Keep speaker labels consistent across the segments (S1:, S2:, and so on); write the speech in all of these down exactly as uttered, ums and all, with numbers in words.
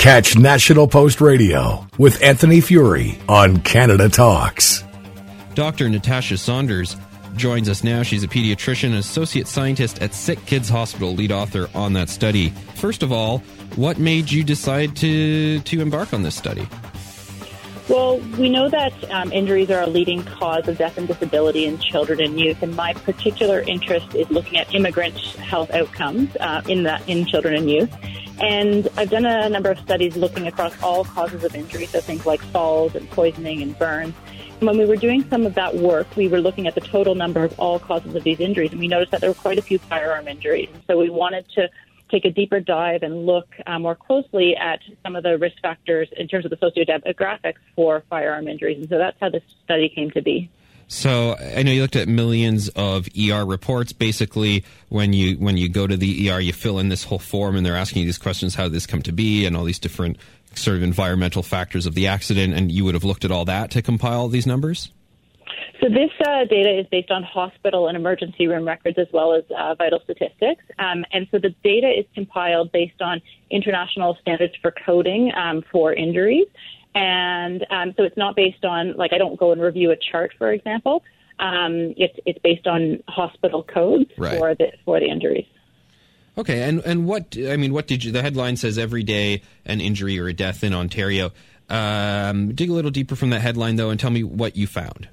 S1: Catch National Post Radio with Anthony Furey on Canada Talks.
S2: Doctor Natasha Saunders joins us now. She's a pediatrician and associate scientist at Sick Kids Hospital, lead author on that study. First of all, what made you decide to, to embark on this study?
S3: Well, we know that um, injuries are a leading cause of death and disability in children and youth, and my particular interest is looking at immigrant health outcomes uh, in that in children and youth. And I've done a number of studies looking across all causes of injury, so things like falls and poisoning and burns. And when we were doing some of that work, we were looking at the total number of all causes of these injuries, and we noticed that there were quite a few firearm injuries. And so we wanted to take a deeper dive and look uh, more closely at some of the risk factors in terms of the sociodemographics for firearm injuries. And so that's how this study came to be.
S2: So I know you looked at millions of E R reports. Basically, when you when you go to the E R, you fill in this whole form, and they're asking you these questions: how did this come to be, and all these different sort of environmental factors of the accident. And you would have looked at all that to compile these numbers?
S3: So this uh, data is based on hospital and emergency room records as well as uh, vital statistics. Um, and so the data is compiled based on international standards for coding um, for injuries. And um, so it's not based on, like, I don't go and review a chart, for example. Um, it's it's based on hospital codes
S2: right.
S3: for the for the injuries.
S2: Okay, and and what I mean, what did you? The headline says every day an injury or a death in Ontario. Um, dig a little deeper from that headline, though, and tell me what you found.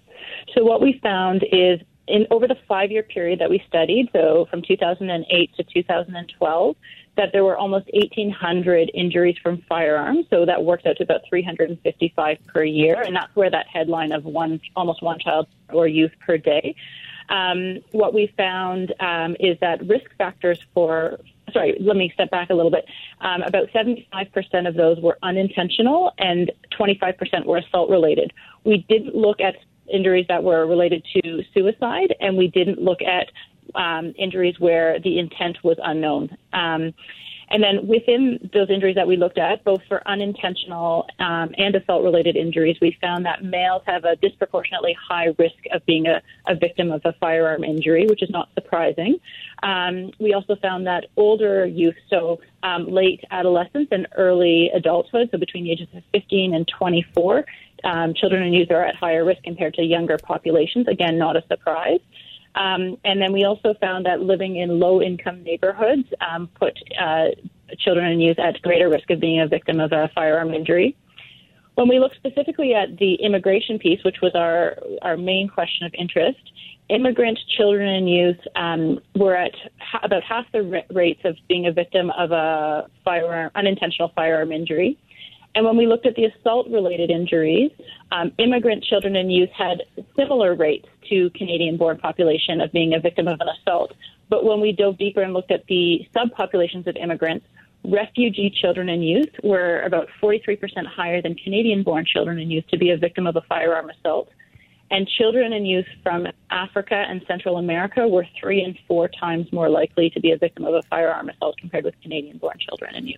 S3: So what we found is, in over the five-year period that we studied, so from two thousand eight to two thousand twelve, that there were almost eighteen hundred injuries from firearms. So that works out to about three hundred fifty-five per year, and that's where that headline of one almost one child or youth per day. Um, what we found um, is that risk factors for Sorry, let me step back a little bit. Um, about seventy-five percent of those were unintentional and twenty-five percent were assault-related. We didn't look at injuries that were related to suicide, and we didn't look at um, injuries where the intent was unknown. Um, and then within those injuries that we looked at, both for unintentional um, and assault-related injuries, we found that males have a disproportionately high risk of being a, a victim of a firearm injury, which is not surprising. Um, we also found that older youth, so um, late adolescence and early adulthood, so between the ages of fifteen and twenty-four, um, children and youth are at higher risk compared to younger populations. Again, not a surprise. Um, and then we also found that living in low-income neighborhoods um, put uh, children and youth at greater risk of being a victim of a firearm injury. When we look specifically at the immigration piece, which was our, our main question of interest, immigrant children and youth um, were at ha- about half the r- rates of being a victim of a firearm, unintentional firearm injury. And when we looked at the assault-related injuries, um, immigrant children and youth had similar rates to Canadian-born population of being a victim of an assault. But when we dove deeper and looked at the subpopulations of immigrants, refugee children and youth were about forty-three percent higher than Canadian-born children and youth to be a victim of a firearm assault. And children and youth from Africa and Central America were three and four times more likely to be a victim of a firearm assault compared with Canadian-born children and youth.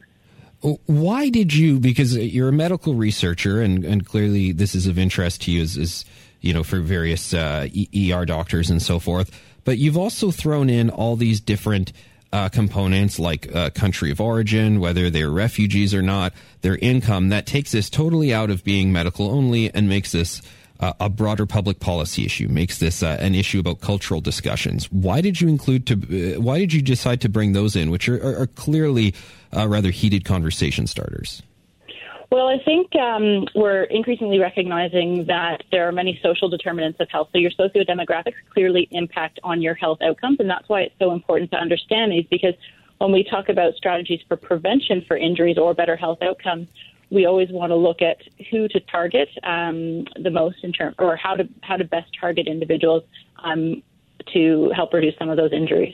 S2: Why did you, because you're a medical researcher, and, and clearly this is of interest to you as, as you know, for various uh, E R doctors and so forth, but you've also thrown in all these different uh, components like uh, country of origin, whether they're refugees or not, their income, that takes this totally out of being medical only and makes this uh, a broader public policy issue, makes this uh, an issue about cultural discussions. Why did you include, to? Uh, why did you decide to bring those in, which are, are, are clearly uh, rather heated conversation starters?
S3: Well, I think um, we're increasingly recognizing that there are many social determinants of health. So your sociodemographics clearly impact on your health outcomes, and that's why it's so important to understand these, because when we talk about strategies for prevention for injuries or better health outcomes, we always want to look at who to target um, the most in term, or how to how to best target individuals um, to help reduce some of those injuries.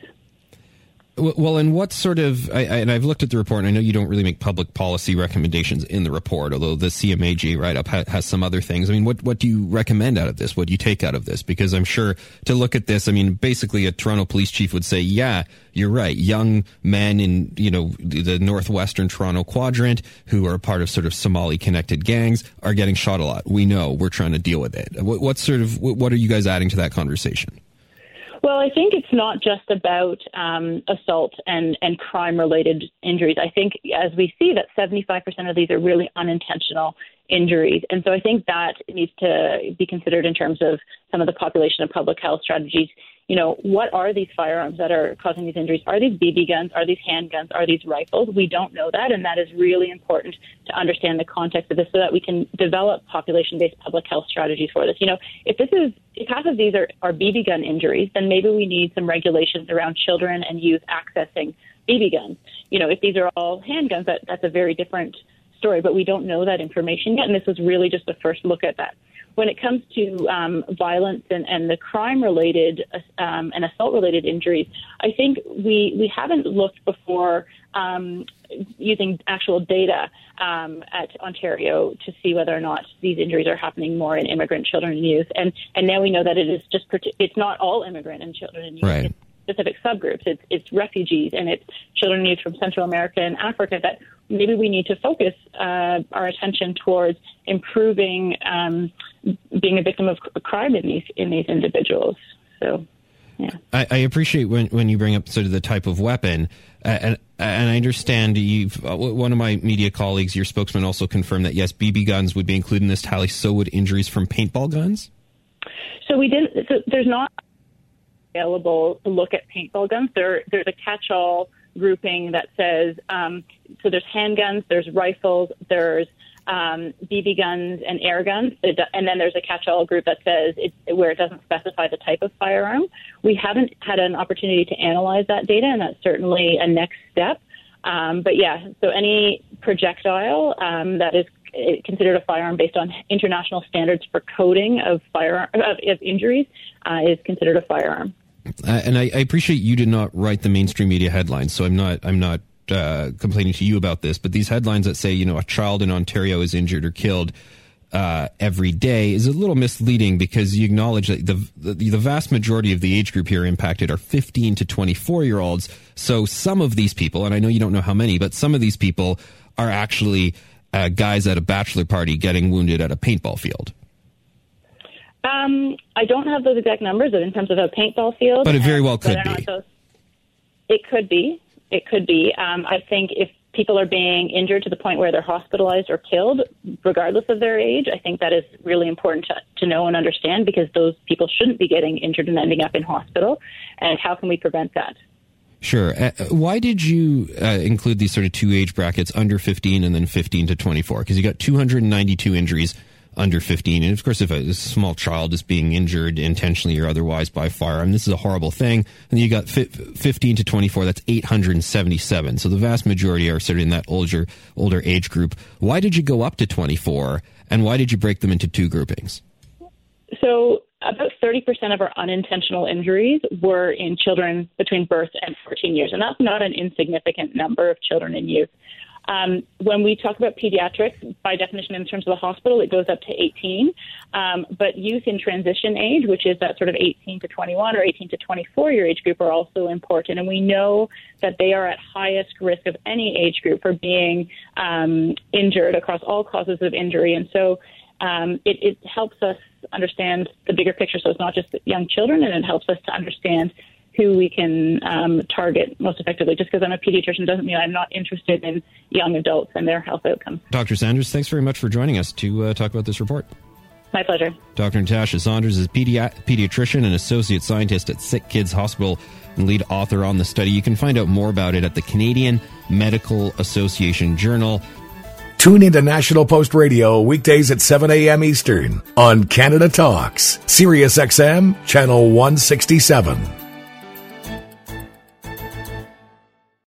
S2: Well, and what sort of, I, I, and I've looked at the report, and I know you don't really make public policy recommendations in the report, although the C M A G write-up ha, has some other things. I mean, what, what do you recommend out of this? What do you take out of this? Because I'm sure to look at this, I mean, basically a Toronto police chief would say, yeah, you're right. Young men in, you know, the northwestern Toronto quadrant who are part of sort of Somali-connected gangs are getting shot a lot. We know. We're trying to deal with it. What, what sort of, what are you guys adding to that conversation?
S3: Well, I think it's not just about um, assault and, and crime-related injuries. I think as we see that seventy-five percent of these are really unintentional injuries. And so I think that needs to be considered in terms of some of the population and public health strategies. You know, what are these firearms that are causing these injuries? Are these B B guns? Are these handguns? Are these rifles? We don't know that, and that is really important to understand the context of this so that we can develop population-based public health strategies for this. You know, if this is if half of these are, are B B gun injuries, then maybe we need some regulations around children and youth accessing B B guns. You know, if these are all handguns, that, that's a very different story, but we don't know that information yet, and this was really just the first look at that. When it comes to um, violence and, and the crime-related um, and assault-related injuries, I think we, we haven't looked before um, using actual data um, at Ontario to see whether or not these injuries are happening more in immigrant children and youth. And, and now we know that it is just it's not all immigrant and children and youth.
S2: Right.
S3: It's specific subgroups. It's, it's refugees and it's children and youth from Central America and Africa that maybe we need to focus uh, our attention towards improving um, being a victim of crime in these in these individuals. So, yeah.
S2: I, I appreciate when, when you bring up sort of the type of weapon, uh, and and I understand you've uh, one of my media colleagues, your spokesman, also confirmed that yes, B B guns would be included in this tally. So would injuries from paintball guns.
S3: So we didn't. So there's not available to look at paintball guns. There, there's a catch-all grouping that says, um, so there's handguns, there's rifles, there's um, B B guns and air guns, and then there's a catch-all group that says it, where it doesn't specify the type of firearm. We haven't had an opportunity to analyze that data, and that's certainly a next step. Um, but yeah, so any projectile um, that is considered a firearm based on international standards for coding of firearm of, of injuries uh, is considered a firearm.
S2: Uh, and I, I appreciate you did not write the mainstream media headlines, so I'm not I'm not uh, complaining to you about this. But these headlines that say, you know, a child in Ontario is injured or killed uh, every day is a little misleading because you acknowledge that the, the the vast majority of the age group here impacted are fifteen to twenty-four year olds. So some of these people, and I know you don't know how many, but some of these people are actually uh, guys at a bachelor party getting wounded at a paintball field.
S3: Um, I don't have those exact numbers in terms of a paintball field.
S2: But it very well could be.
S3: Those, it could be. It could be. Um, I think if people are being injured to the point where they're hospitalized or killed, regardless of their age, I think that is really important to, to know and understand because those people shouldn't be getting injured and ending up in hospital. And how can we prevent that?
S2: Sure. Uh, why did you uh, include these sort of two age brackets, under fifteen and then fifteen to twenty-four? Because you got two hundred ninety-two injuries under fifteen. And of course, if a small child is being injured intentionally or otherwise by firearm, this is a horrible thing. And then you got fifteen to twenty-four, that's eight hundred seventy-seven. So the vast majority are sort of in that older, older age group. Why did you go up to twenty-four? And why did you break them into two groupings?
S3: So about thirty percent of our unintentional injuries were in children between birth and fourteen years. And that's not an insignificant number of children and youth. Um, when we talk about pediatrics, by definition, in terms of the hospital, it goes up to eighteen. Um, but youth in transition age, which is that sort of eighteen to twenty-one or eighteen to twenty-four year age group, are also important. And we know that they are at highest risk of any age group for being um, injured across all causes of injury. And so um, it, it helps us understand the bigger picture. So it's not just young children, and it helps us to understand who we can um, target most effectively. Just because I'm a pediatrician doesn't mean I'm not interested in young adults and their health outcomes.
S2: Doctor Saunders, thanks very much for joining us to uh, talk about this report.
S3: My pleasure. Doctor
S2: Natasha Saunders is pedi- pediatrician and associate scientist at Sick Kids Hospital and lead author on the study. You can find out more about it at the Canadian Medical Association Journal.
S1: Tune into National Post Radio weekdays at seven a.m. Eastern on Canada Talks, Sirius X M, Channel one sixty-seven.